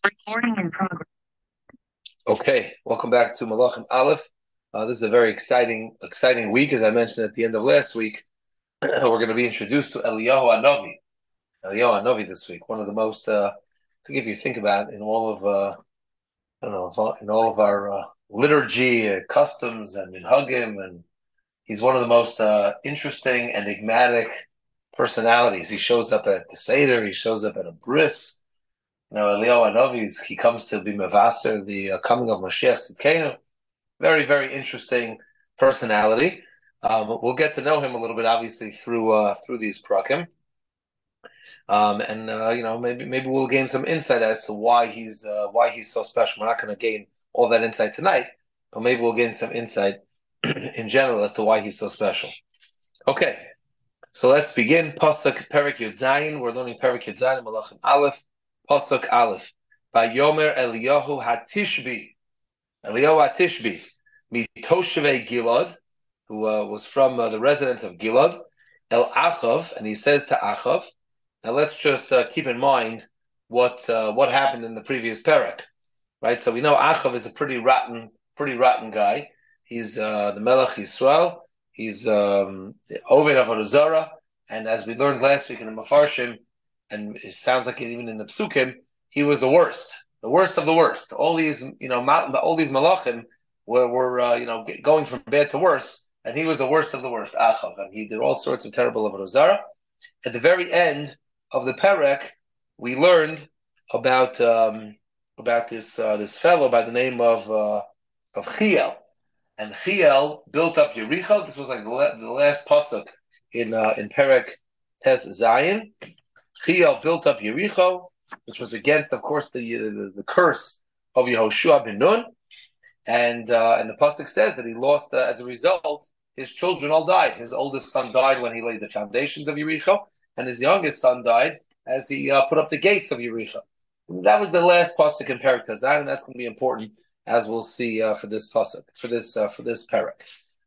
Recording in progress. Okay, welcome back to Malachim Aleph. This is a very exciting week, as I mentioned at the end of last week. We're going to be introduced to Eliyahu Hanavi. Eliyahu Hanavi this week, one of the most, I think if you think about it, in all of, I don't know, in all of our liturgy, customs, and minhagim, and he's one of the most interesting, enigmatic personalities. He shows up at the Seder, he shows up at a bris. Eliyahu Hanavi, he comes to be mevaster, the coming of Mashiach Tzidkenu. Very, very interesting personality. We'll get to know him a little bit, obviously, through these prakim. Maybe we'll gain some insight as to why he's so special. We're not going to gain all that insight tonight, but maybe we'll gain some insight in general as to why he's so special. Okay, so let's begin. Pasuk Perek Yud Zayin. We're learning Perek Yud Zayin, Malachim Aleph. Pasuk Aleph. Vayomer Eliyahu Hatishbi. Eliyahu Hatishbi. Mitoshevei Gilad, who was from the residents of Gilad. El Achav, and he says to Achav. Now let's just keep in mind what happened in the previous parak, right? So we know Achav is a pretty rotten guy. He's the Melech Yisrael. He's Oved Avodah Zarah, and as we learned last week in the Mefarshim, and it sounds like even in the Psukim, he was the worst of the worst. All these malachim were going from bad to worse, and he was the worst of the worst, Achav, and he did all sorts of terrible Avodah Zarah. At the very end of the Perek, we learned about this fellow by the name of Chiel. And Chiel built up Yericho. This was like the last pasuk in Perek Tes Zayin. Chiel built up Yericho, which was against, of course, the curse of Yehoshua ben Nun. And the pasuk says that he lost as a result. His children all died. His oldest son died when he laid the foundations of Yericho, and his youngest son died as he put up the gates of Yericho. That was the last pasuk in Perek Tes Zayin, and that's going to be important, as we'll see for this pasuk, for this parak.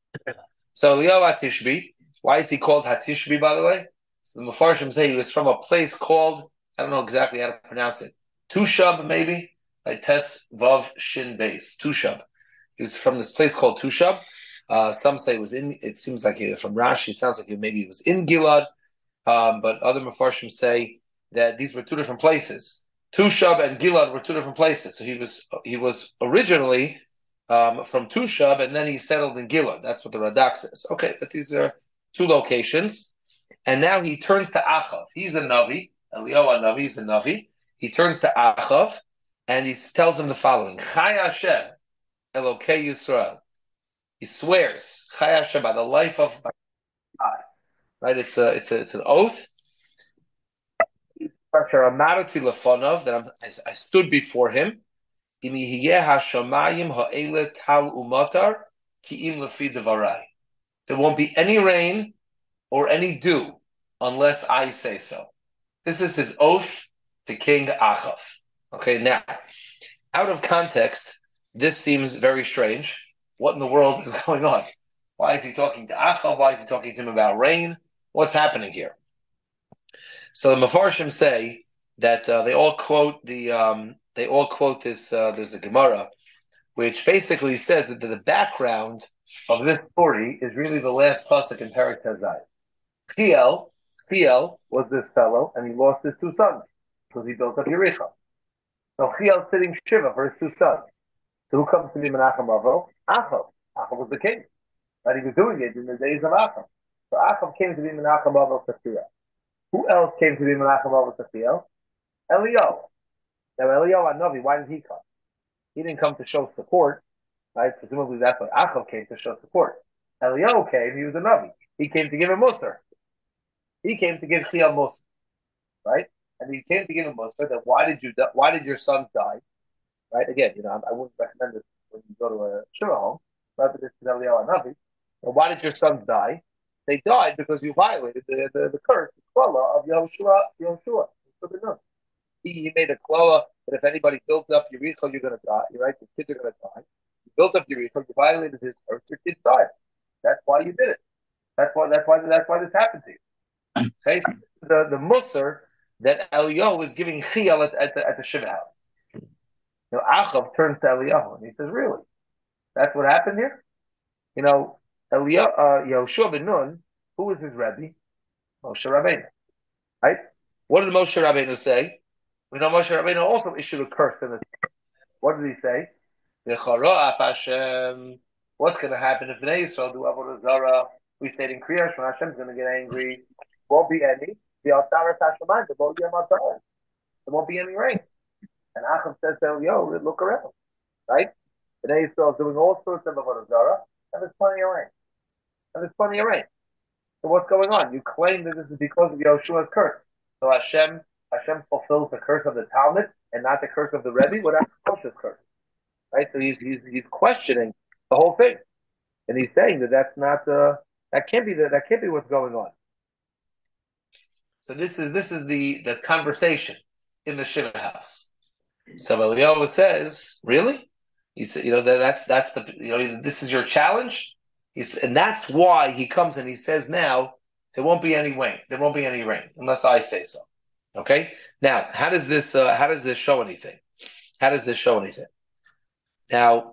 So Eliyahu Hatishbi, why is he called Hatishbi, by the way? So the Mefarshim say he was from a place called, I don't know exactly how to pronounce it, Tushab maybe, like Tes Vav Shin Beis, Tushab. He was from this place called Tushab. Some say it seems like from Rashi, it sounds like maybe it was in Gilad, but other Mefarshim say that these were two different places. Tushab and Gilad were two different places. So he was originally from Tushab, and then he settled in Gilad. That's what the Radak says. Okay, but these are two locations. And now he turns to Achav. He's a Navi. Eliyahu Navi is a Navi. He turns to Achav, and he tells him the following: Chai Hashem, Elokei Yisrael. He swears, Chai Hashem, by the life of God. Right? It's an oath. That I stood before him. There won't be any rain or any dew unless I say so. This is his oath to King Achav. Okay, now, out of context, this seems very strange. What in the world is going on? Why is he talking to Achav? Why is he talking to him about rain? What's happening here? So the Mefarshim say that they all quote this. There's a Gemara, which basically says that the background of this story is really the last pasuk in Perek Tes Zayin. Chiel was this fellow, and he lost his two sons because he built up Yericho. So Chiel's sitting shiva for his two sons. So who comes to be Menachem Avo? Achav. Achav was the king, but he was doing it in the days of Achav. So Achav came to be Menachem Avo for Chiel. Who else came to be Menachem Avo for Chiel? Eliyahu. Now Eliyahu Hanavi, why did he come? He didn't come to show support, right? Presumably that's why Achav came to show support. Eliyahu came, he was a Navi. He came to give him Musar. He came to give Chiel Musar, right? And he came to give him Musar that why did your sons die? Right? Again, I wouldn't recommend this when you go to a Shiva home, right? But this is Eliyahu Hanavi. And why did your sons die? They died because you violated the curse, the klala of Yehoshua. He made a klala that if anybody builds up Yericho, you're going to die. You're right, your kids are going to die. You built up Yericho, you violated his curse, your kids died. That's why you did it. That's why this happened to you. Okay, so the Musar that Eliyahu was giving Chiel at the Shiva house. Achav turns to Eliyahu and he says, "Really? That's what happened here?" Yoshua ben Nun, who was his Rebbe? Moshe Rabbeinu, right? What did Moshe Rabbeinu say? We know Moshe Rabbeinu also issued a curse in the. What did he say? Hashem. What's going to happen if Bnei Yisrael do Avodah Zarah? We stayed in Kriya Shema. Hashem's going to get angry. Won't be any. The Altaras Hashemayim. There won't be any rain. And Achav says to Yo, look around, right? Bnei Yisrael is doing all sorts of Avodah Zarah, and there's plenty of rain. So what's going on? You claim that this is because of Yoshua's curse. So Hashem fulfills the curse of the Talmud and not the curse of the Rebbe without Moshe's curse. Right? So he's questioning the whole thing. And he's saying that that's not that can't be what's going on. So this is the conversation in the Shiva house. So Eliyahu says, really? He said, that's the this is your challenge? And that's why he comes and he says now there won't be any rain. There won't be any rain unless I say so. Okay? Now, how does this show anything? How does this show anything? Now,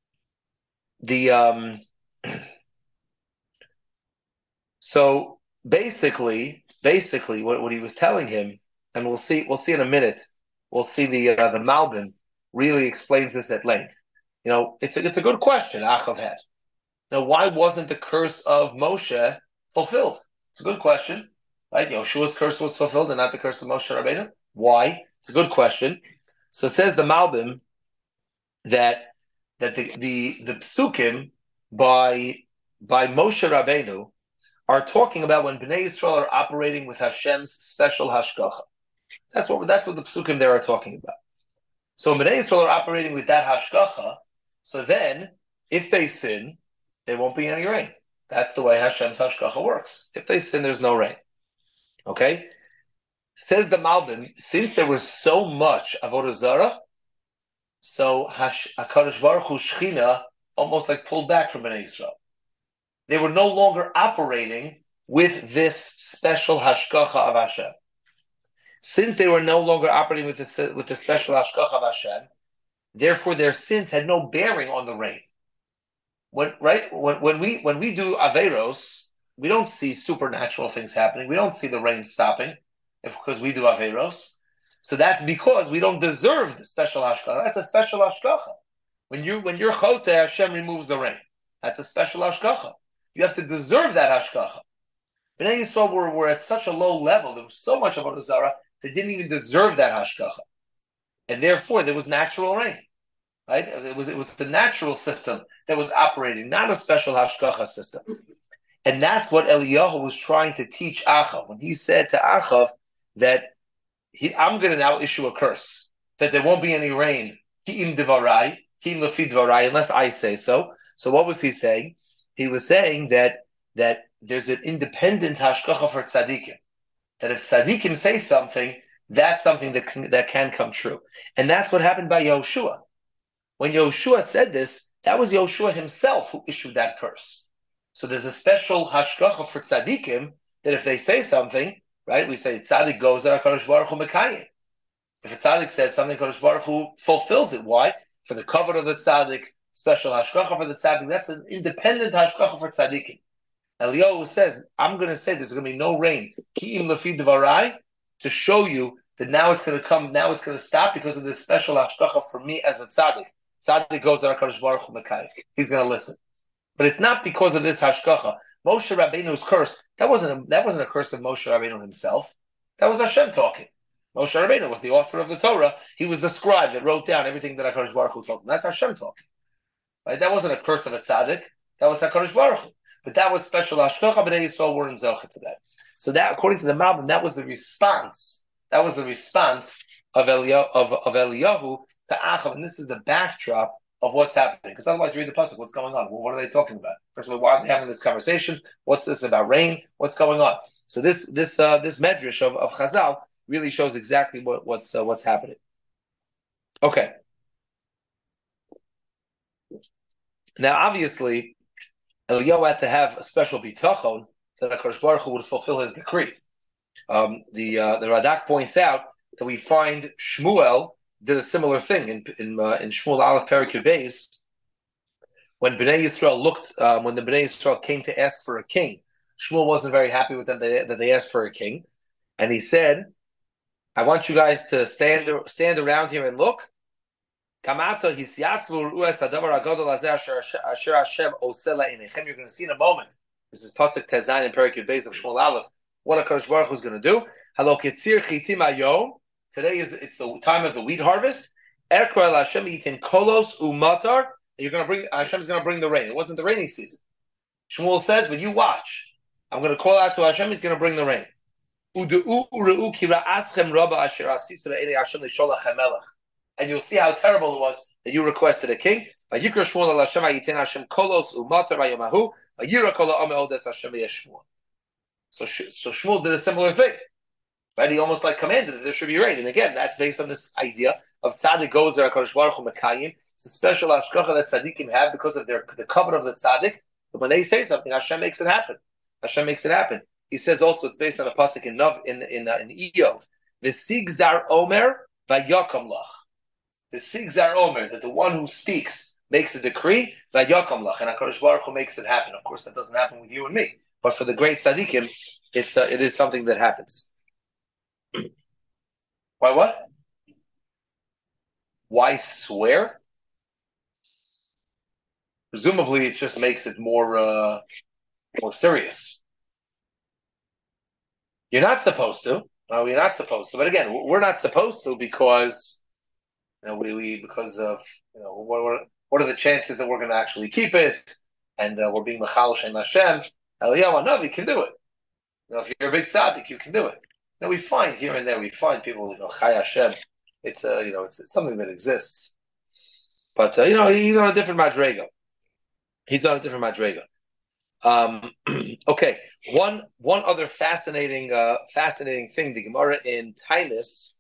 so basically what he was telling him, and we'll see in a minute, we'll see the Malbim really explains this at length. It's a good question Achav had. Now, why wasn't the curse of Moshe fulfilled? It's a good question, right? Yoshua's curse was fulfilled and not the curse of Moshe Rabbeinu. Why? It's a good question. So it says the Malbim that the psukim by Moshe Rabbeinu are talking about when Bnei Yisrael are operating with Hashem's special hashgacha. That's what the psukim there are talking about. So when Bnei Yisrael are operating with that hashgacha, so then if they sin, there won't be any rain. That's the way Hashem's hashgacha works. If they sin, there's no rain. Okay? Says the Malbim, since there was so much avodah zarah, so HaKadosh Baruch Hu Shechina almost like pulled back from Bnei Yisrael. They were no longer operating with this special hashgacha of Hashem. Since they were no longer operating with the special hashgacha of Hashem, therefore their sins had no bearing on the rain. When we do averos, we don't see supernatural things happening. We don't see the rain stopping because we do averos. So that's because we don't deserve the special hashgacha. That's a special hashgacha. When you're choteh, Hashem removes the rain. That's a special hashgacha. You have to deserve that hashgacha. Bnei Yisrael were at such a low level. There was so much avodah zarah they didn't even deserve that hashgacha, and therefore there was natural rain. Right? It was the natural system that was operating, not a special hashgacha system. And that's what Eliyahu was trying to teach Achav when he said to Achav that I'm going to now issue a curse that there won't be any rain. Ki'im devarai, ki'im lefi devarai, unless I say so. So what was he saying? He was saying that there's an independent hashgacha for tzaddikim. That if tzaddikim say something, that's something that can come true. And that's what happened by Yoshua. When Yoshua said this, that was Yoshua himself who issued that curse. So there's a special hashgacha for tzaddikim that if they say something, right, we say tzaddik goes there, HaKadosh Baruch Hu mekayim. If a tzaddik says something, HaKadosh Baruch Hu fulfills it. Why? For the cover of the tzaddik, special hashgacha for the tzaddik. That's an independent hashgacha for tzaddikim. Eliyahu says, I'm going to say there's going to be no rain. Ki'im lefi devarai, to show you that now it's going to come, now it's going to stop because of this special hashgacha for me as a tzaddik. Tzaddik goes to HaKadosh Baruch Hu mekayim. He's going to listen. But it's not because of this hashgacha. Moshe Rabbeinu's curse, that wasn't a curse of Moshe Rabbeinu himself. That was Hashem talking. Moshe Rabbeinu was the author of the Torah. He was the scribe that wrote down everything that HaKadosh Baruch Hu told him. That's Hashem talking. Right? That wasn't a curse of a tzaddik. That was HaKadosh Baruch Hu. But that was special hashgacha, but Bnei Yisrael weren't zocheh to that. So that, according to the Malbim, that was the response. That was the response of Eliyahu to Achav, and this is the backdrop of what's happening. Because otherwise, you read the pasuk, what's going on? Well, what are they talking about? First of all, why are they having this conversation? What's this about rain? What's going on? So this medrash of Chazal really shows exactly what's happening. Okay. Now, obviously, Eliyahu had to have a special bitachon that HaKadosh Baruch Hu would fulfill his decree. The Radak points out that we find Shmuel did a similar thing in Shmuel Aleph Perek Yud Beis. When Bnei Yisrael when the Bnei Yisrael came to ask for a king, Shmuel wasn't very happy with them that they asked for a king, and he said, "I want you guys to stand around here and look. You're going to see in a moment. This is Pasuk Tezayin and Perek Yud Beis of Shmuel Aleph. What HaKadosh Baruch Hu is going to do? Today it's the time of the wheat harvest. Hashem yitin kolos umatar. Hashem's going to bring the rain. It wasn't the rainy season. Shmuel says, when you watch, I'm going to call out to Hashem. He's going to bring the rain. And you'll see how terrible it was that you requested a king. So Shmuel did a similar thing. Right? He almost like commanded that there should be rain. And again, that's based on this idea of tzaddik goes there, HaKadosh Baruch Hu Mekayim. It's a special hashgacha that tzaddikim have because of the covenant of the tzaddik. But when they say something, Hashem makes it happen. Hashem makes it happen. He says also it's based on a pasuk in Iyov. V'sig zar omer vayakam lach. V'sig zar omer, that the one who speaks makes a decree vayakam lach, and HaKadosh Baruch Hu makes it happen. Of course, that doesn't happen with you and me, but for the great tzaddikim, it is something that happens. Why what? Why swear? Presumably, it just makes it more serious. You're not supposed to. No, you're not supposed to. But again, we're not supposed to because because of what are the chances that we're going to actually keep it, and we're being mechal Shem Hashem. Eliyahu Hanavi can do it. If you're a big tzaddik, you can do it. Now we find here and there, people, Chai Hashem. It's it's something that exists. But he's on a different madrega. Okay. One other fascinating thing. The Gemara in Tainus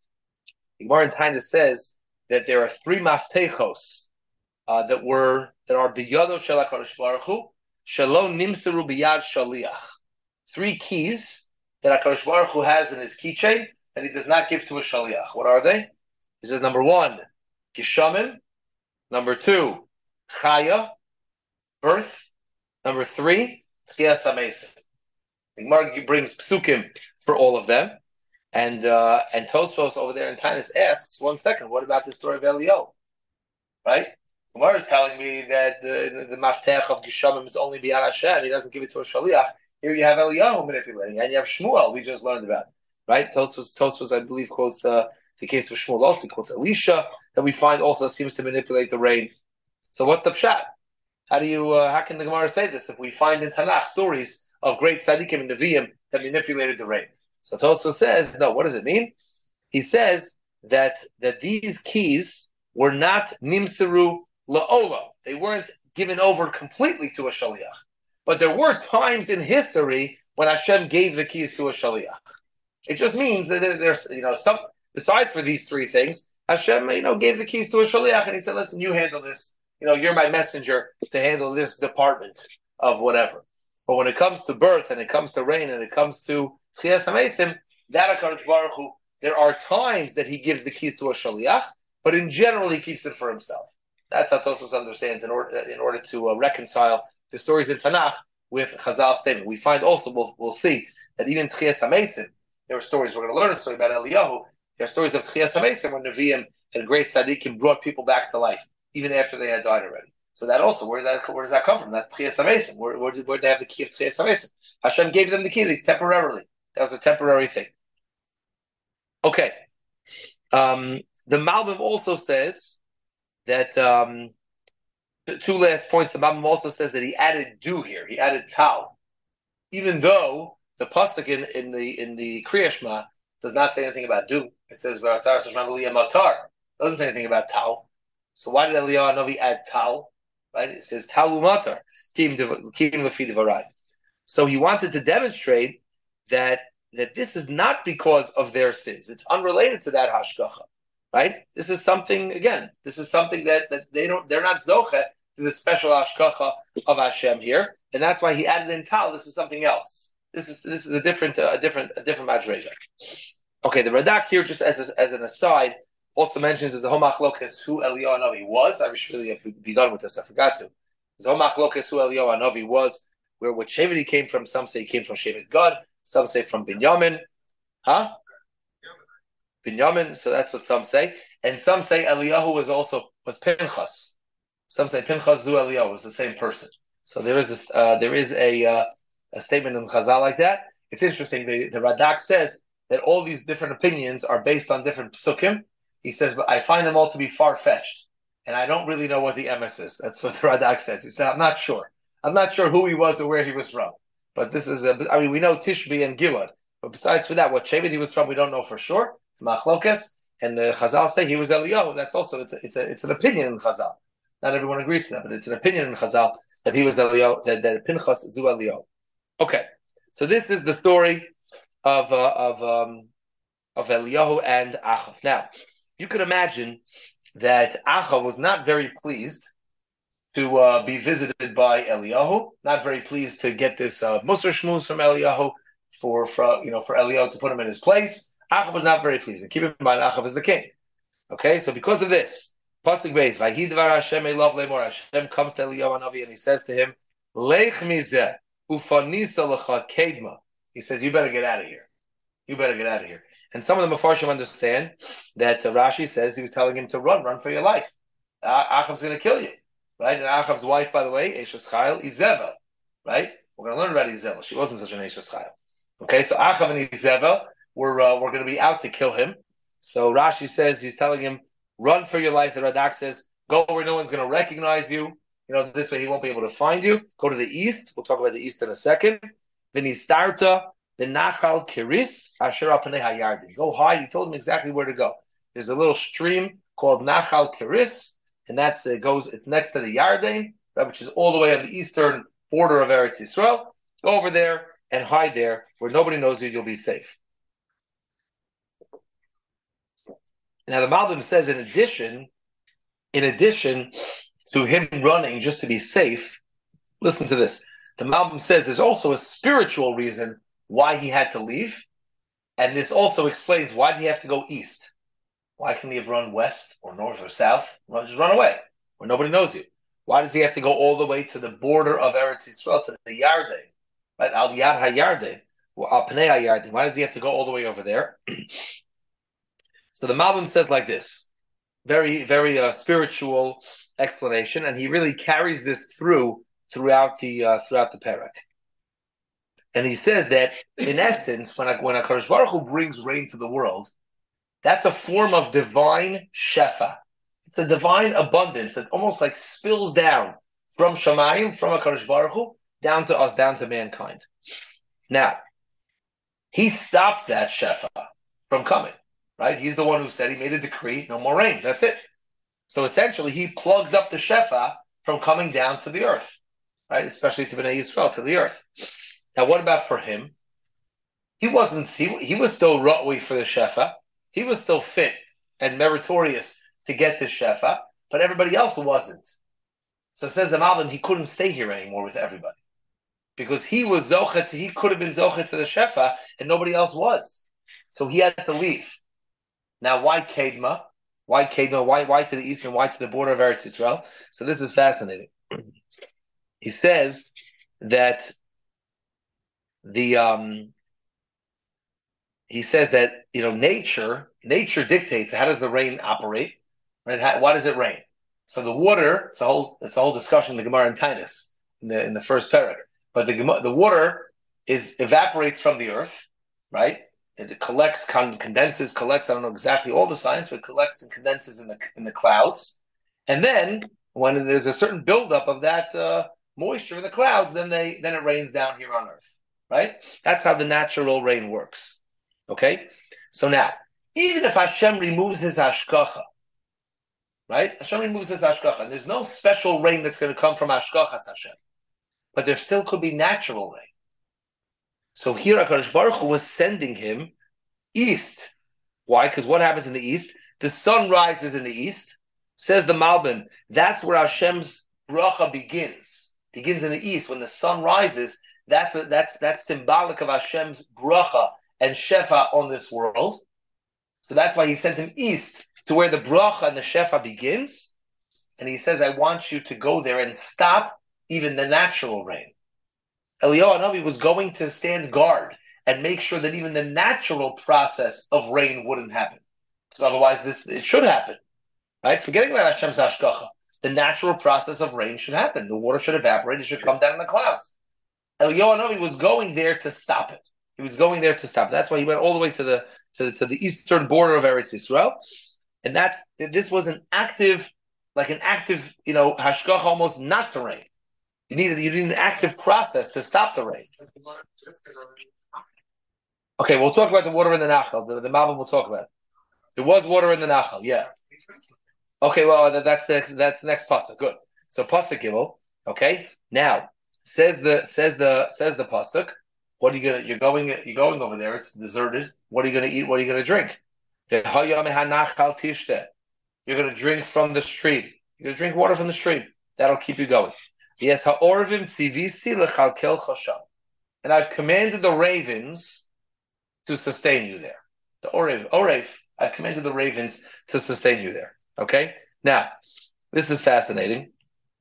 says that there are three maftechos that are biyado shel HaKadosh Baruch Hu shelo nimseru biyad shaliach. Three keys that HaKadosh Baruch Hu has in his keychain that he does not give to a shaliach. What are they? He says, number one, Gishamim. Number two, Chaya, birth. Number three, Tchias HaMesim. The Gemara brings psukim for all of them. And Tosfos over there in Tainus asks, 1 second, what about the story of Eliyahu? Right? The Gemara is telling me that the maftech of Gishamim is only beyond Hashem. He doesn't give it to a shaliach. Here you have Eliyahu manipulating, and you have Shmuel, we just learned about. Right? Tosfos, I believe, quotes the case of Shmuel also. He quotes Elisha, that we find also seems to manipulate the rain. So what's the pshat? How can the Gemara say this if we find in Tanakh stories of great tzaddikim and neviim that manipulated the rain? So Tosfos says, no, what does it mean? He says that these keys were not nimseru la'olam. They weren't given over completely to a shaliach. But there were times in history when Hashem gave the keys to a shaliach. It just means that there's, some, besides for these three things, Hashem, gave the keys to a shaliach and he said, listen, you handle this. You're my messenger to handle this department of whatever. But when it comes to birth and it comes to rain and it comes to Tchias HaMesim, that HaKadosh Baruch Hu, there are times that he gives the keys to a shaliach, but in general he keeps it for himself. That's how Tosfos understands in order to reconcile the stories in Tanakh with Chazal's statement. We find also, we'll see, that even Tchias HaMesim, there are stories, we're going to learn a story about Eliyahu, there are stories of Tchias HaMesim when Nevi'im and great tzaddikim brought people back to life, even after they had died already. So that also, where does that come from? That Tchias HaMesim. Where did they have the key of Tchias HaMesim? Hashem gave them the key temporarily. That was a temporary thing. Okay. The Malbim also says that, two last points. The Malbim also says that he added do here. He added tal. Even though the pasuk in the Kriya Shema does not say anything about do. It says V'atzar Hashem matar. It doesn't say anything about tal. So why did Eliyahu Hanavi add tal? Right? It says tal umatar. Kim lefi devarai. So he wanted to demonstrate that this is not because of their sins. It's unrelated to that hashgacha. Right? This is something that they're not zoche to the special hashgacha of Hashem here, and that's why he added in tal. This is something else. This is a different madrega. Okay, the Radak here, just as an aside, also mentions is the Homachlokas who Eliyahu Hanavi was. I should really have begun with this. I forgot to. The Homachlokas who Eliyahu Hanavi was, where what Shevet he came from. Some say he came from Shevet Gad. Some say from Binyamin. Huh? Binyamin. So that's what some say. And some say Eliyahu was Pinchas. Some say Pinchas Zu Eliyahu was the same person. So there is a statement in Chazal like that. It's interesting. The Radak says that all these different opinions are based on different psukim. He says, but I find them all to be far-fetched. And I don't really know what the emes is. That's what the Radak says. He said, I'm not sure. I'm not sure who he was or where he was from. But this is, we know Tishbi and Gilad. But besides for that, what Shevet he was from, we don't know for sure. It's Machlokes. And Chazal say he was Eliyahu. That's also, it's an opinion in Chazal. Not everyone agrees with that, but it's an opinion in Chazal that he was Eliyahu, that Pinchas Zu Eliyahu. Okay. So this is the story of Eliyahu and Achav. Now, you could imagine that Achav was not very pleased to be visited by Eliyahu, not very pleased to get this Musar Shmuz from Eliyahu for Eliyahu to put him in his place. Achav was not very pleased. And keep in mind, Achav is the king. Okay, so because of this, Pasuk Beis, Vayidvar Hashem Elav Lemor, Hashem comes to Eliyahu Hanavi and he says to him, Lech mizeh ufanisa lecha kedma. He says, you better get out of here. You better get out of here. And some of the Mefarshim understand that Rashi says he was telling him to run for your life. Achav's going to kill you. Right? And Achav's wife, by the way, Eshes Chayil, Izeva. Right? We're going to learn about Izeva. She wasn't such an Eshes Chayil. Okay, so Achav and Izeva were going to be out to kill him. So Rashi says he's telling him, run for your life. The Radak says, go where no one's going to recognize you. This way he won't be able to find you. Go to the east. We'll talk about the east in a second. Vinistarta, the Nachal Kiris, Asher Alpanei HaYarden. Go hide. He told him exactly where to go. There's a little stream called Nachal Kiris, and it's next to the Yarden, right, which is all the way on the eastern border of Eretz Yisrael. Go over there and hide there where nobody knows you. You'll be safe. Now the Malbim says, in addition to him running just to be safe, listen to this. The Malbim says there's also a spiritual reason why he had to leave, and this also explains why did he have to go east. Why couldn't he have run west or north or south? Well, just run away where nobody knows you. Why does he have to go all the way to the border of Eretz Yisrael, to the Yarden, right? Al Yad HaYarden, or Al Pnei HaYarden. Why does he have to go all the way over there? So the Malbim says like this, very, very spiritual explanation, and he really carries this throughout the parak. And he says that, in essence, when HaKadosh Baruch Hu brings rain to the world, that's a form of divine shefa. It's a divine abundance that almost like spills down from Shamayim, from HaKadosh Baruch Hu, down to us, down to mankind. Now, he stopped that shefa from coming, right? He's the one who said, he made a decree, no more rain, that's it. So essentially, he plugged up the shefa from coming down to the earth, right? Especially to Bnei Yisrael, to the earth. Now, what about for him? He was still ra'ui for the shefa. He was still fit and meritorious to get the shefa, but everybody else wasn't. So it says the Malbim, he couldn't stay here anymore with everybody. Because he was zochet, he could have been zochet to the shefa, and nobody else was. So he had to leave. Now, why Kedma? Why Kedma? Why to the east and why to the border of Eretz Yisrael? So this is fascinating. He says that nature dictates how does the rain operate, right? Why does it rain? So the water, it's a whole discussion in the Gemara in Tainus in the first parak. But the water evaporates from the earth, right? It collects, condenses, collects. I don't know exactly all the science, but it collects and condenses in the clouds. And then when there's a certain buildup of that moisture in the clouds, then it rains down here on earth, right? That's how the natural rain works. Okay, so now even if Hashem removes his hashgacha, right? Hashem removes his hashgacha, and there's no special rain that's going to come from hashgachas Hashem, but there still could be natural rain. So here HaKadosh Baruch Hu was sending him east. Why? Because what happens in the east? The sun rises in the east. Says the Malbim, that's where Hashem's bracha begins. Begins in the east. When the sun rises, that's symbolic of Hashem's bracha and shefa on this world. So that's why he sent him east to where the bracha and the shefa begins, and he says, I want you to go there and stop even the natural rain. Eliyahu Hanavi was going to stand guard and make sure that even the natural process of rain wouldn't happen. Because otherwise it should happen. Right? Forgetting about Hashem's hashgacha. The natural process of rain should happen. The water should evaporate. It should come down in the clouds. Eliyahu Hanavi was going there to stop it. He was going there to stop it. That's why he went all the way to the eastern border of Eretz Yisrael. And this was an active, hashgacha almost not to rain. You need an active process to stop the rain. Okay, we'll talk about the water in the Nachal. The Malbim will talk about it. There was water in the Nachal, yeah. Okay, well that's the next pasuk. Good. So pasuk Gimel. Okay. Now says the pasuk. What are you gonna? You're going over there. It's deserted. What are you gonna eat? What are you gonna drink? You're gonna drink from the stream. You're gonna drink water from the stream. That'll keep you going. Yes, ha'orvim tzivisi lechalkel chasham. And I've commanded the ravens to sustain you there. The Orev, I've commanded the ravens to sustain you there. Okay? Now, this is fascinating.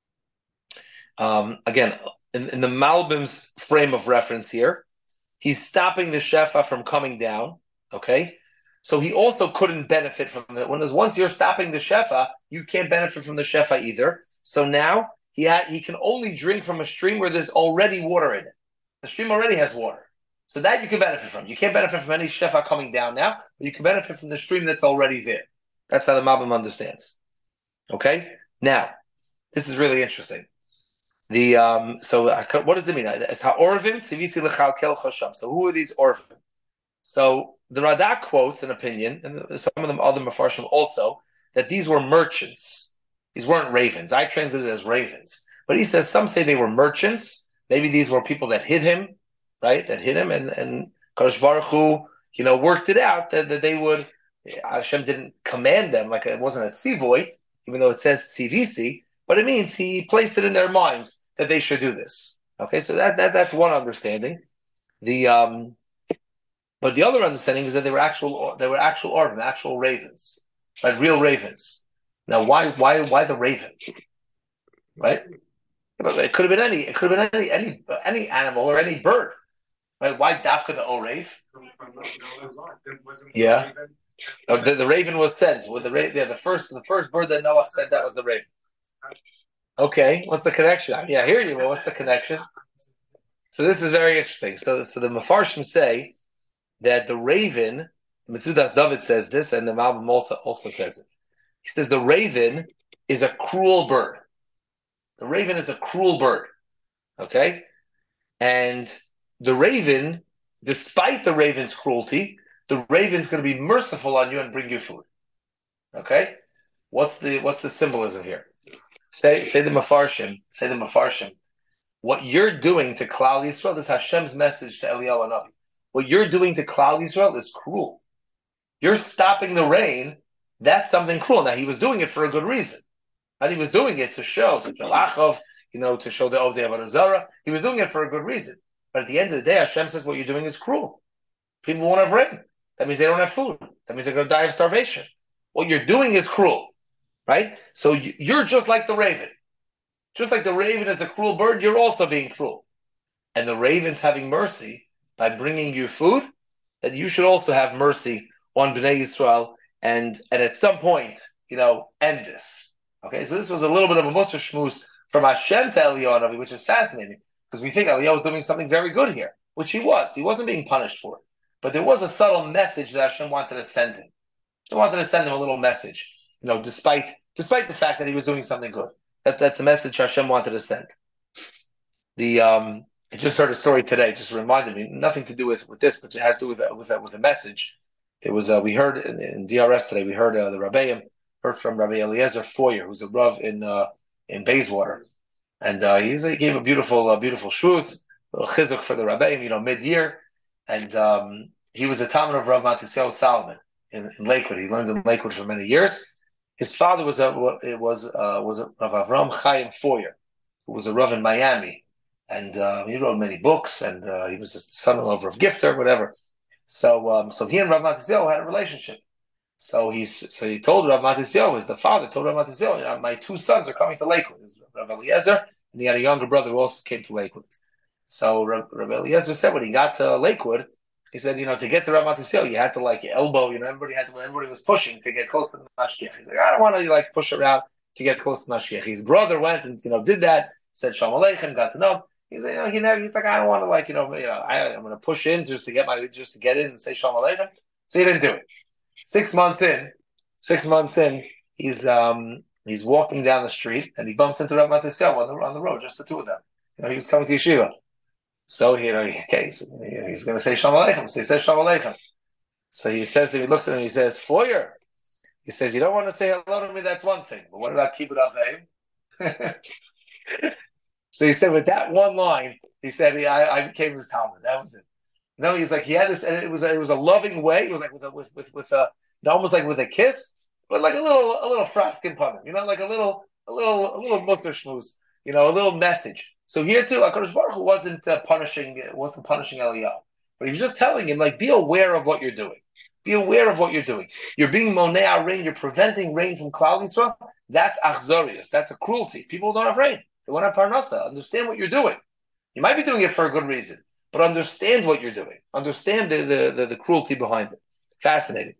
Again, in the Malbim's frame of reference here, he's stopping the Shefa from coming down. Okay? So he also couldn't benefit from it. Once you're stopping the Shefa, you can't benefit from the Shefa either. So now he can only drink from a stream where there's already water in it. The stream already has water. So that you can benefit from. You can't benefit from any shefa coming down now, but you can benefit from the stream that's already there. That's how the Malbim understands. Okay? Now, this is really interesting. So what does it mean? It's ha'orvim tzivisi lechalkel chasham. So who are these orvim? So the Radak quotes an opinion, and some of them other Mefarshim also, that these were merchants. These weren't ravens. I translated it as ravens. But he says some say they were merchants. Maybe these were people that hid him, right? That hit him, and Kadosh Baruch Hu, worked it out that they would. Hashem didn't command them, like it wasn't a tzivoy, even though it says tzivisi, but it means he placed it in their minds that they should do this. Okay, so that's one understanding. But the other understanding is that they were actual orvim, actual ravens, right? Real ravens. Now, why the raven, right? It could have been any animal or any bird. Right? Why dafka the orev? Yeah, the raven was sent. With the first bird that Noah sent, that was the raven. Okay, what's the connection? I hear you, but what's the connection? So this is very interesting. So the Mefarshim say that the raven, Mitzudas David says this, and the Malbim also says it. He says the raven is a cruel bird. The raven is a cruel bird. Okay, and the raven, despite the raven's cruelty, the raven's going to be merciful on you and bring you food. Okay? What's the symbolism here? Say the Mefarshim. What you're doing to Klal Yisrael, this is Hashem's message to Eliyahu Hanavi. What you're doing to Klal Yisrael is cruel. You're stopping the rain. That's something cruel. Now, he was doing it for a good reason. And he was doing it to show, to Jalachov, to show the Ovdei Avodah Zarah. He was doing it for a good reason. But at the end of the day, Hashem says what you're doing is cruel. People won't have rain. That means they don't have food. That means they're going to die of starvation. What you're doing is cruel, right? So you're just like the raven. Just like the raven is a cruel bird, you're also being cruel. And the raven's having mercy by bringing you food, that you should also have mercy on Bnei Yisrael and at some point, end this. Okay, so this was a little bit of a Musar Shmuz from Hashem to Eliyahu Hanavi, which is fascinating. Because we think Eliyahu was doing something very good here, which he was. He wasn't being punished for it. But there was a subtle message that Hashem wanted to send him. He wanted to send him a little message, despite the fact that he was doing something good. That's the message Hashem wanted to send. I just heard a story today, just reminded me, nothing to do with this, but it has to do with a message. It was, we heard in DRS today, we heard the Rabbeim, heard from Rabbi Eliezer Foyer, who's a Rav in Bayswater. And he gave a beautiful shvus, a little chizuk for the Rabbeim, mid-year. And he was a Talmud of Rav Matisyahu Salomon in Lakewood. He learned in Lakewood for many years. His father was a Rav Avram Chaim Foyer, who was a Rav in Miami. And he wrote many books, and he was the son-in-law of Gifter, whatever. So he and Rav Matisyahu had a relationship. So he told Rav Matisyahu, his the father told Rav Matisyahu, my two sons are coming to Lakewood. Rav Eliezer, and he had a younger brother who also came to Lakewood. So Rav Eliezer said when he got to Lakewood, he said, to get to Rav Matisyahu, you had to elbow, everybody was pushing to get close to the Mashgiach. He's like, I don't want to push around to get close to the Mashgiach. His brother went and, did that, said Shalom Aleichem, got to know him. He's like, he's like, I don't want to I'm going to push in just to get in and say Shalom Aleichem. So he didn't do it. 6 months in, he's walking down the street and he bumps into Rav Matisyahu on the road, just the two of them. He was coming to yeshiva. So he's going to say Shalom Aleichem. So he says Shalom Aleichem. So he says to him, he looks at him, he says, Foyer. He says, you don't want to say hello to me, that's one thing. But what about Kibbut Avim? So he said, with that one line, he said, I became his Talmud. That was it. He's like, he had this, and it was a loving way. It was like with a almost like with a kiss, but like a little froskin pun, like a little mustache schmooze, a little message. So here too, HaKadosh Baruch Hu wasn't punishing Eliyahu, but he was just telling him, be aware of what you're doing. Be aware of what you're doing. You're being monea rain. You're preventing rain from Klal Yisrael. That's achzorius. That's a cruelty. People don't have rain. They want to have parnasa. Understand what you're doing. You might be doing it for a good reason, but understand what you're doing. Understand the cruelty behind it. Fascinating.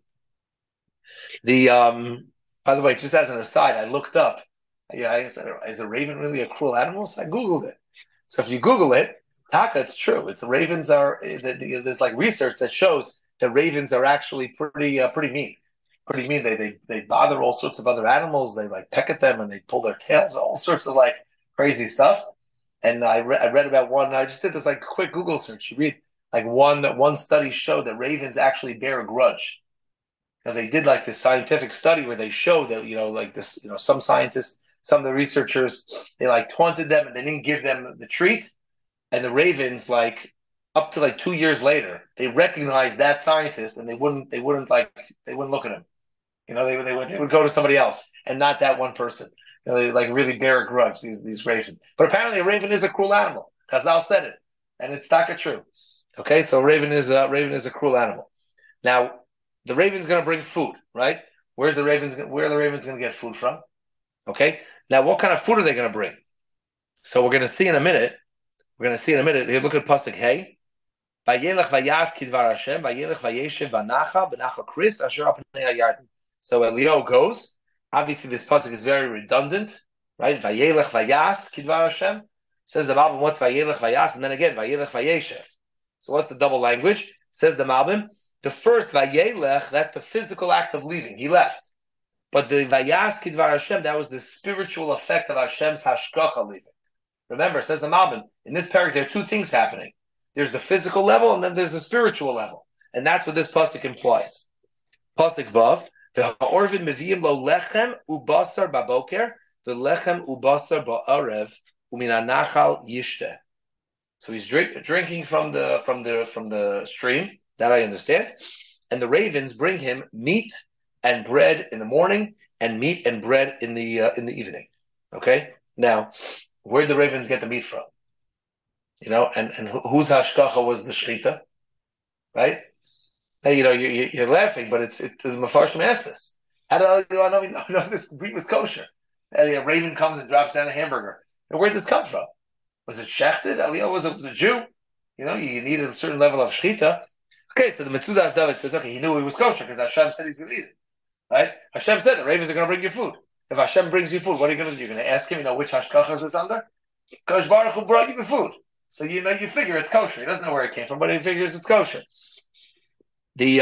By the way, just as an aside, I looked up. Is a raven really a cruel animal? So I Googled it. So if you Google it, Taka, it's true. Ravens are. There's research that shows that ravens are actually pretty mean. Pretty mean. They bother all sorts of other animals. They peck at them and they pull their tails. All sorts of crazy stuff. And I read about one. I just did this quick Google search. You read one study showed that ravens actually bear a grudge. They did this scientific study where they showed that some scientists, some of the researchers, they taunted them and they didn't give them the treat, and the ravens up to 2 years later they recognized that scientist and they wouldn't look at him. They would go to somebody else and not that one person. They really bear a grudge, these ravens. But apparently a raven is a cruel animal. Chazal said it, and it's taka true. Okay, so raven is a cruel animal. Now the raven's going to bring food, right? Where are the ravens going to get food from? Okay. Now, what kind of food are they going to bring? So we're going to see in a minute. Here, look at pasuk Hey. Vayelech vayas kidvar Hashem, vayelech vayeshev vanacha b'nacha Kris asher al pnei hayarden. So Eliyahu goes. Obviously, this pasuk is very redundant, right? Vayelech vayas kidvar Hashem. Says the Malbim, what's vayelech vayas? And then again, vayelech vayeshev. So what's the double language? Says the Malbim. The first vayelech, that's the physical act of leaving. He left. But the vayas kidvar Hashem, that was the spiritual effect of Hashem's hashgacha leaving. Remember, says the Malbim, in this paragraph there are two things happening. There's the physical level and then there's the spiritual level. And that's what this pasuk implies. Pasuk Vav, v'ha'orvin meviim lo lechem ubasar baboker, v'lechem ubasar ba'arev, umin hanachal yishteh. So he's drinking from the stream. That I understand. And the ravens bring him meat and bread in the morning and meat and bread in the evening. Okay? Now, where did the ravens get the meat from? And whose hashkacha was the shechita? Right? Hey, you're laughing, but the Mefarshim asked this. How do I know this meat was kosher? A raven comes and drops down a hamburger. And where did this come from? Was it shechted? Eliyahu was a Jew. You needed a certain level of shechita. Okay, so the Metzudas David says, okay, he knew he was kosher because Hashem said he's going to eat it. Right? Hashem said the ravens are going to bring you food. If Hashem brings you food, what are you going to do? You're going to ask him, which hashkacha is this under? Kosh Baruch Hu brought you the food. So you figure it's kosher. He doesn't know where it came from, but he figures it's kosher. The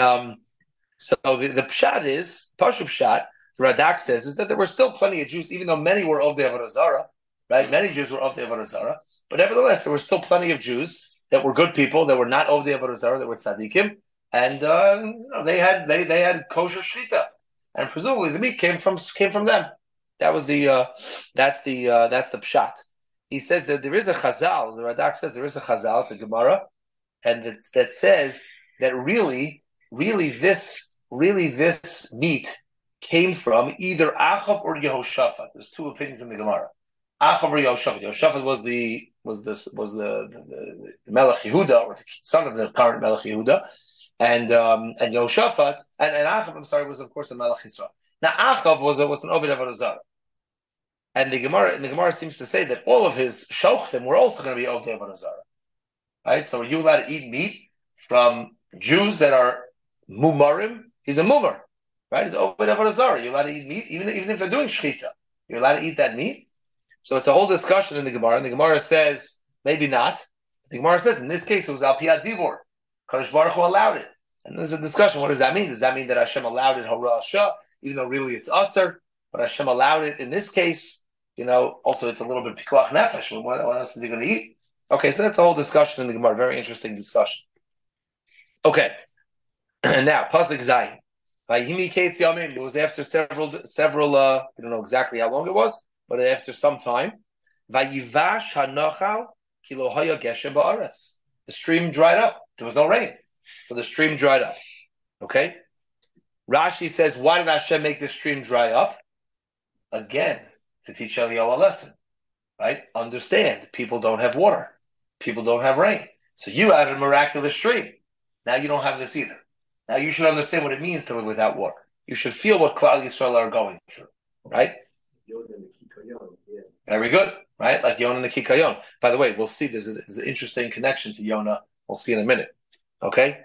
pshat is, Pashup Pshat, the Radak says, is that there were still plenty of Jews, even though many were of the Avodah Zarah, right? Many Jews were of the Avodah Zarah, but nevertheless, there were still plenty of Jews that were good people, that were not of the Avodah Zarah, that were tzaddikim, and they had kosher shechita, and presumably the meat came from them. That was that's the pshat. He says that there is a chazal. The Radak says there is a chazal. It's a Gemara, and that says that really this meat came from either Achav or Yehoshaphat. There's two opinions in the Gemara. Achav or Yehoshaphat. Yehoshaphat was the Melech Yehuda, or the son of the current Melech Yehuda, and Yoshaphat and Achav, I'm sorry, was of course the Melech Yisrael. Now Achav was an Ovid Avodah Zarah. And the Gemara seems to say that all of his shochtim were also going to be Ovid Avodah Zarah. Right? So are you allowed to eat meat from Jews that are mumarim? He's a mumar. Right? He's Ovid Avodah Zarah. You're allowed to eat meat, even if they're doing shechita. You're allowed to eat that meat. So it's a whole discussion in the Gemara, and the Gemara says, maybe not. The Gemara says, in this case, it was Al Piyat Divor. Kadosh Baruch Hu allowed it. And there's a discussion, what does that mean? Does that mean that Hashem allowed it Hora Shah, even though really it's Aser? But Hashem allowed it in this case, also it's a little bit Pikuach Nefesh. What else is he going to eat? Okay, so that's a whole discussion in the Gemara, very interesting discussion. Okay, now, Pasuk Zayin. Vayimi Ketz Yamim, it was after several, we don't know exactly how long it was, but after some time, Vayivash Hanochal Kilohaya Geshem Ba'aretz. The stream dried up. There was no rain. So the stream dried up. Okay? Rashi says, why did Hashem make the stream dry up? Again, to teach Eliyahu a lesson. Right? Understand, people don't have water. People don't have rain. So you added a miraculous stream. Now you don't have this either. Now you should understand what it means to live without water. You should feel what Klal Yisrael are going through. Right? Very good, right? Like Yonah and the Kikayon. By the way, we'll see there's an interesting connection to Yonah. We'll see in a minute. Okay?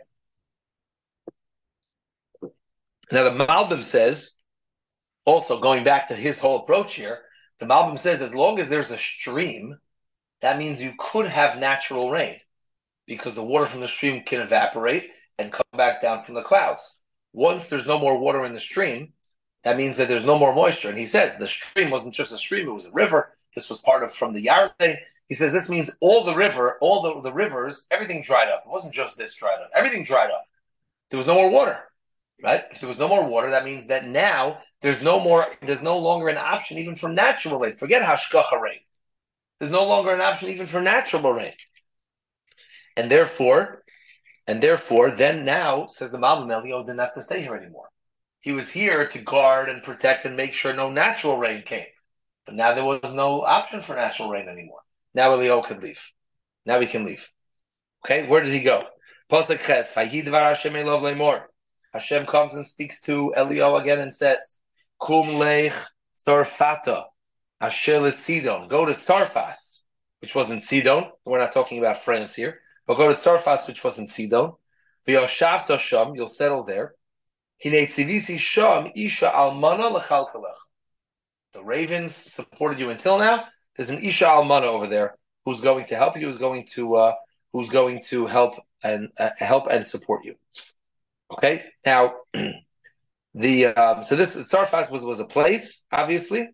Now the Malbim says, also going back to his whole approach here, the Malbim says as long as there's a stream, that means you could have natural rain because the water from the stream can evaporate and come back down from the clouds. Once there's no more water in the stream, that means that there's no more moisture. And he says the stream wasn't just a stream, it was a river. This was from the Yarden. He says this means all the rivers, everything dried up. It wasn't just this dried up. Everything dried up. There was no more water, right? If there was no more water, that means that now there's no longer an option even for natural rain. Forget hashgacha rain. There's no longer an option even for natural rain. And therefore, then now, says the Malbim, Eliyahu didn't have to stay here anymore. He was here to guard and protect and make sure no natural rain came. But now there was no option for natural rain anymore. Now Eliyahu could leave. Now he can leave. Okay, where did he go? Pasuk Ches, Vayhi Dvar Hashem Elov Lemor. Hashem comes and speaks to Eliyahu again and says, Kum Lech Tzarfata, Asher Sidon. Go to Tzarfas, which was in Sidon. We're not talking about France here. But go to Tzarfas, which was in Sidon. V'yoshavta Sham, you'll settle there. Hinei tzivisi Sham Isha Almana Lechalkalech. The ravens supported you until now. There's an Isha Almana over there who's going to help you, who's going to help and support you. Okay? Now, so this Sarfas was a place, obviously.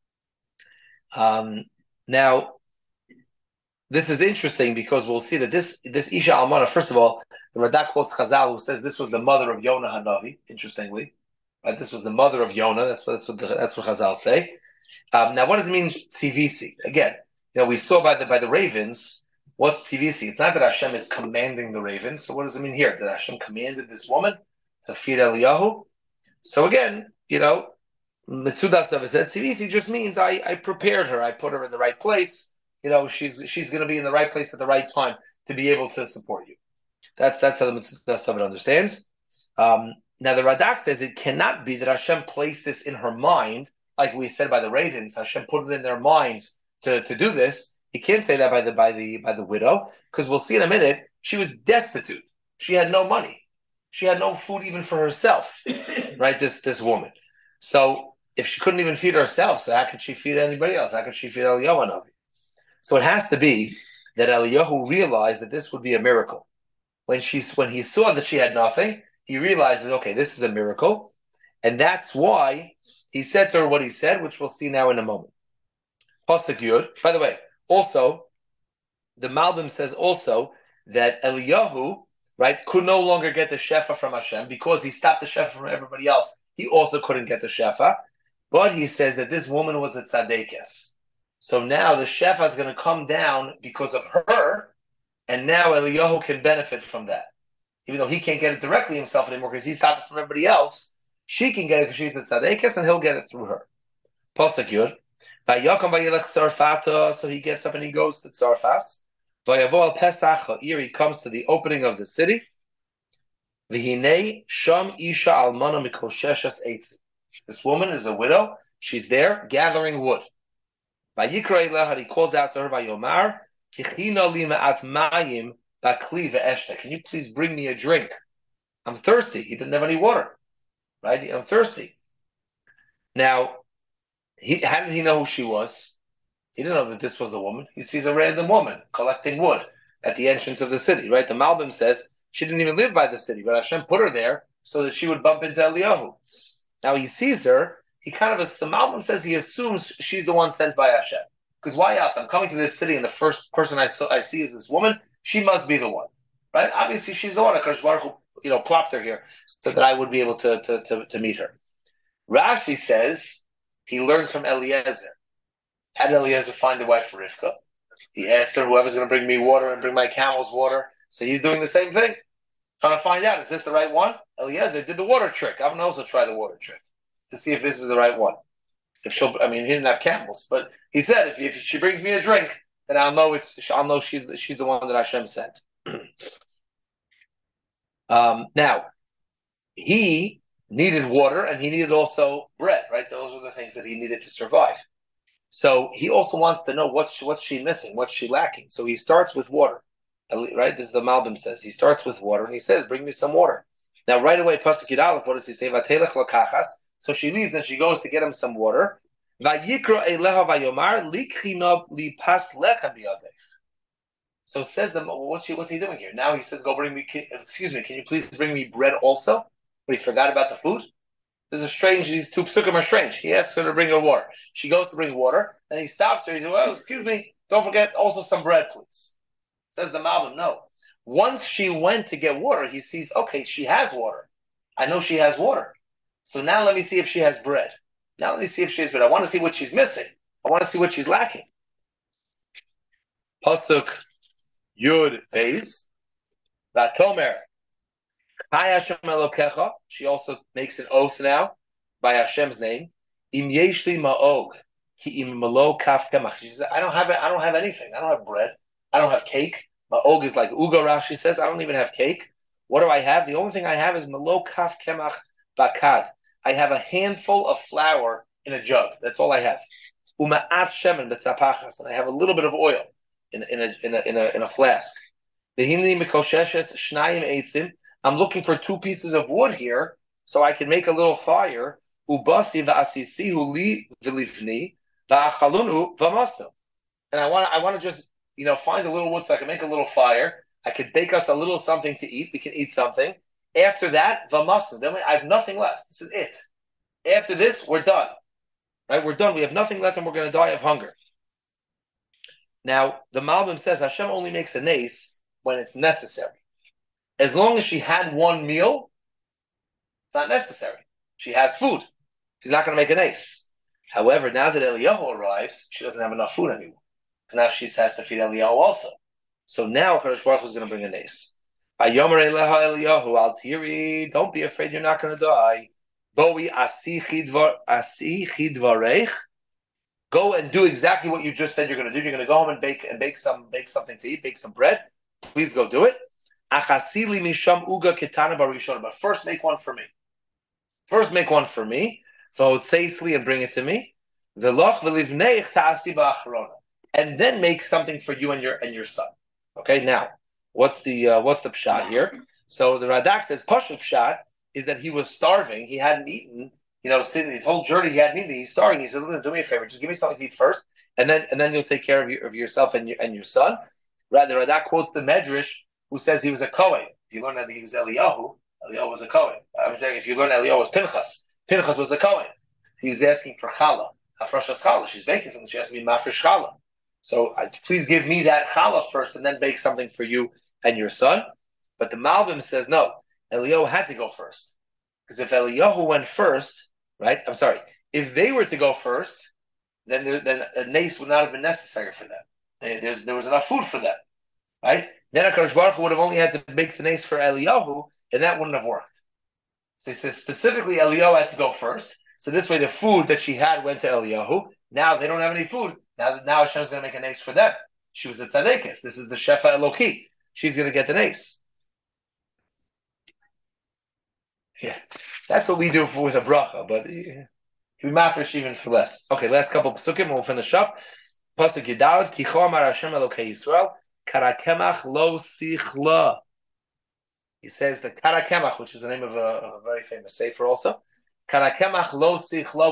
Now, this is interesting because we'll see that this Isha Almana, first of all, the Radak quotes Chazal who says this was the mother of Yonah Hanavi, interestingly. Right? This was the mother of Yonah. That's what Chazal say. Now, what does it mean tzivisi? Again, we saw by the ravens. What's tzivisi? It's not that Hashem is commanding the ravens. So, what does it mean here? That Hashem commanded this woman to feed Eliyahu? So again, Mitzudas David said tzivisi just means I prepared her. I put her in the right place. She's going to be in the right place at the right time to be able to support you. That's how the Mitzudas David understands. Now, the Radak says it cannot be that Hashem placed this in her mind, like we said by the ravens. Hashem put it in their minds to do this. He can't say that by the widow, because we'll see in a minute. She was destitute. She had no money. She had no food even for herself. Right? This woman. So if she couldn't even feed herself, so how could she feed anybody else? How could she feed Eliyahu Hanavi? So it has to be that Eliyahu realized that this would be a miracle. When he saw that she had nothing, he realizes, okay, this is a miracle. And that's why he said to her what he said, which we'll see now in a moment. Pasuk Yud. By the way, also, the Malbim says also that Eliyahu, right, could no longer get the Shefa from Hashem because he stopped the Shefa from everybody else. He also couldn't get the Shefa. But he says that this woman was a tzadekes. So now the Shefa is going to come down because of her, and now Eliyahu can benefit from that. Even though he can't get it directly himself anymore because he stopped it from everybody else, she can get it because she's a tzadekes, and he'll get it through her. Pasuk Yud. So he gets up and he goes to Tzarfas. He comes to the opening of the city. V'hinei sham isha almana mikosheshas eitzi. This woman is a widow. She's there gathering wood. Vayikra eleha, he calls out to her, Vayomar, Kichina li ma'at mayim bakli ve'eshta. Can you please bring me a drink? I'm thirsty. He didn't have any water, right? I'm thirsty. Now, how did he know who she was? He didn't know that this was the woman. He sees a random woman collecting wood at the entrance of the city, right? The Malbim says she didn't even live by the city, but Hashem put her there so that she would bump into Eliyahu. Now he sees her. The Malbim says he assumes she's the one sent by Hashem. Because why else? I'm coming to this city and the first person I see is this woman. She must be the one, right? Obviously she's the one. Akash Baruch Hu, plopped her here so that I would be able to meet her. Rashi says he learns from Eliezer. How did Eliezer find a wife for Rivka? He asked her, whoever's going to bring me water and bring my camels water. So he's doing the same thing. Trying to find out, is this the right one? Eliezer did the water trick. I'm going to also try the water trick to see if this is the right one. He didn't have camels, but he said, if she brings me a drink, then I'll know she's the one that Hashem sent. Now, he needed water and he needed also bread, right? Those were the things that he needed to survive. So he also wants to know what's she missing, what's she lacking. So he starts with water, right? This is the Malbim says. He starts with water and he says, bring me some water. Now right away, Pasuk Yud Aleph, what does he say? Vatelech lakachas. So she leaves and she goes to get him some water. Vayikra eleha vayomar likhinob li pas lechem biyadech. So says what's he doing here? Now he says, go bring me, can you please bring me bread also? But he forgot about the food? These two psukim are strange. He asks her to bring her water. She goes to bring water, and he stops her. He says, well, excuse me, don't forget also some bread, please. Says the Malbim, no. Once she went to get water, he sees, okay, she has water. I know she has water. So now let me see if she has bread. Now let me see if she has bread. I want to see what she's missing. I want to see what she's lacking. Pasuk Yud Beis. Vatomer. She also makes an oath now by Hashem's name. Im yeshli ma'og ki im malo kaf kemach. She says, I don't have anything. I don't have bread. I don't have cake. Ma'og is like uga. Rashi says, I don't even have cake. What do I have? The only thing I have is malo kaf kemach bakad. I have a handful of flour in a jug. That's all I have. Uma'at shemen betzapachas, and I have a little bit of oil in a flask. V'himni mikosheshes shnayim eitzim. I'm looking for 2 pieces of wood here so I can make a little fire. Ubasi va'asisihu li v'livni va'achalunu v'masto. And I want to just, find a little wood so I can make a little fire. I could bake us a little something to eat. We can eat something. After that, v'masto. Then I have nothing left. This is it. After this, we're done. Right? We're done. We have nothing left and we're going to die of hunger. Now, the Malbim says Hashem only makes a nace when it's necessary. As long as she had one meal, it's not necessary. She has food. She's not going to make an ace. However, now that Eliyahu arrives, she doesn't have enough food anymore. So now she has to feed Eliyahu also. So now Kadosh Baruch Hu is going to bring an ace. Ayomer eleha Eliyahu al tiri. Don't be afraid, you're not going to die. Boi asi chidvareich. Go and do exactly what you just said you're going to do. You're going to go home and bake something to eat, bake some bread. Please go do it. Achasili misham uga ketana barishon. But first make one for me. First make one for me. V'hotzeisli and bring it to me. V'loch v'livneich ta'asi ba'achrona. And then make something for you and your son. Okay, now what's the pshat here? So the Radak says Pashut pshat is that he was starving. He hadn't eaten. His whole journey he hadn't eaten. He's starving. He says, "Listen, do me a favor. Just give me something to eat first, and then you'll take care of yourself and your son." Rather, Radak quotes the Medrash, who says he was a Kohen. If you learn that he was Eliyahu, Eliyahu was a Kohen. I'm saying if you learn Eliyahu was Pinchas was a Kohen. He was asking for challah, hafrashas challah. She's baking something. She has to be mafresh challah. So please give me that challah first, and then bake something for you and your son. But the Malbim says no. Eliyahu had to go first, because if Eliyahu went first, right? I'm sorry. If they were to go first, then a nace would not have been necessary for them. There was enough food for them, right? Then HaKadosh Baruch Hu would have only had to make the nace for Eliyahu, and that wouldn't have worked. So he says specifically Eliyahu had to go first. So this way the food that she had went to Eliyahu. Now they don't have any food. Now Hashem's going to make a nace for them. She was a tzaddikus. This is the Shefa Eloki. She's going to get the nace. Yeah, that's what we do with a bracha, but we mafresh even for less. Okay, last couple of psukim, we'll finish up. Pasuk Yudalad, Kicho Amar Hashem Elokei Yisrael, Karakemach lo sichla. He says the Karakemach, which is the name of a very famous sefer also. Karakemach lo sichla,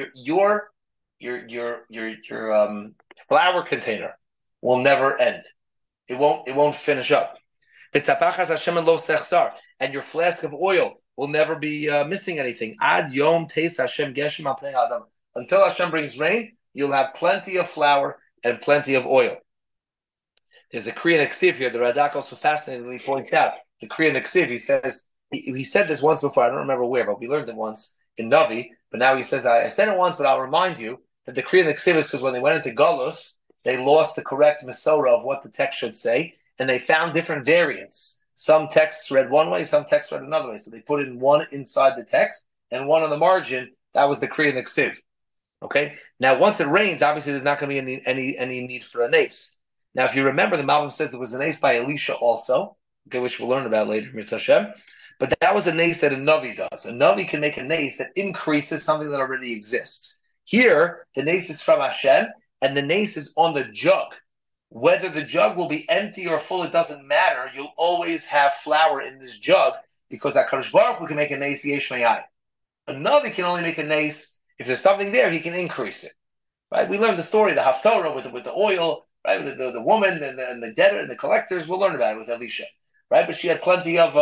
your flour container will never end. It won't finish up. V'tzapachas Hashem lo sechsar, and your flask of oil will never be missing anything. Ad yom teis Hashem geshem al pnei adam. Until Hashem brings rain, you'll have plenty of flour and plenty of oil. There's a Korean Ksiv here. The Radak also fascinatingly points out the Korean Ksiv. He says he said this once before. I don't remember where, but we learned it once in Navi. But now he says I said it once, but I'll remind you that the Korean Ksiv is because when they went into Galus, they lost the correct Masorah of what the text should say, and they found different variants. Some texts read one way, some texts read another way. So they put in one inside the text and one on the margin. That was the Korean Ksiv. Okay. Now, once it rains, obviously there's not going to be any need for a nace. Now, if you remember, the Malbim says there was a nace by Elisha also, okay, which we'll learn about later, Mitzvah Hashem. But that was a nace that a Navi does. A Navi can make a nace that increases something that already exists. Here, the nace is from Hashem, and the nace is on the jug. Whether the jug will be empty or full, it doesn't matter. You'll always have flour in this jug because HaKadosh Baruch Hu can make a nace yesh mayai. A Navi can only make a nace if there's something there, he can increase it. Right? We learned the story, the Haftorah with the oil, right? With the woman and the debtor and the collectors. We'll learn about it with Elisha, right? But she had plenty of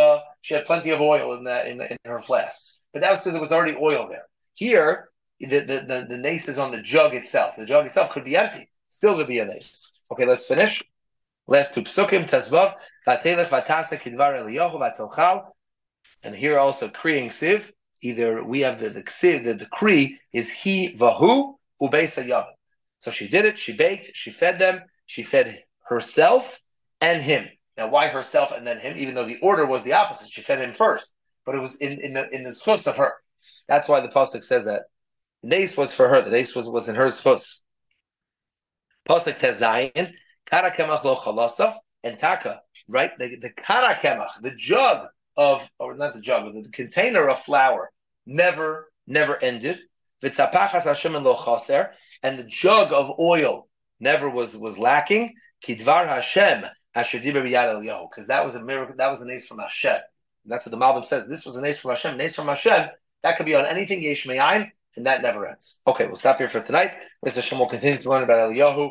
oil in her flasks. But that was because there was already oil there. Here, the nace is on the jug itself. The jug itself could be empty. Still could be a nace. Okay, let's finish. Last two psukim, Tezvav, Vatelech Vatasa Kidvar Eliyahu Vatochal, and here also Kriying Siv. Either we have the decree is he vahu ubeis hayavim. So she did it. She baked. She fed them. She fed herself and him. Now, why herself and then him? Even though the order was the opposite, she fed him first, but it was in the schus of her. That's why the pasuk says that the nace was for her. The nace was in her schus. Pasuk tezayin kara kemach lo chalasa and taka. Right, the kara kemach, the jug of, or not the jug, but the container of flour never ended. V'tzapachas Hashem lo chaser, and the jug of oil never was lacking. Kidvar Hashem asher diber b'yad Eliyahu, because that was a miracle. That was an ace from Hashem. And that's what the Malbim says. This was an ace from Hashem. An ace from Hashem that could be on anything yesh me'ayin, and that never ends. Okay, we'll stop here for tonight. Mr. Hashem will continue to learn about Eliyahu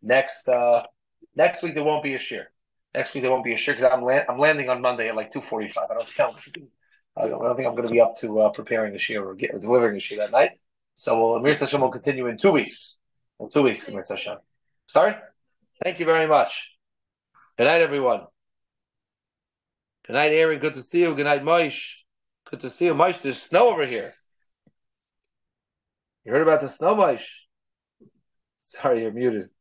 next week. There won't be a shir. Next week there won't be a shir because I'm landing on Monday at like 2:45. I don't think I'm going to be up to preparing a shir or delivering a shir that night. So Amir Hashem will continue in 2 weeks. In 2 weeks, Amir Hashem. Sorry? Thank you very much. Good night, everyone. Good night, Aaron. Good to see you. Good night, Moish. Good to see you. Moish, there's snow over here. You heard about the snow, Moish? Sorry, you're muted.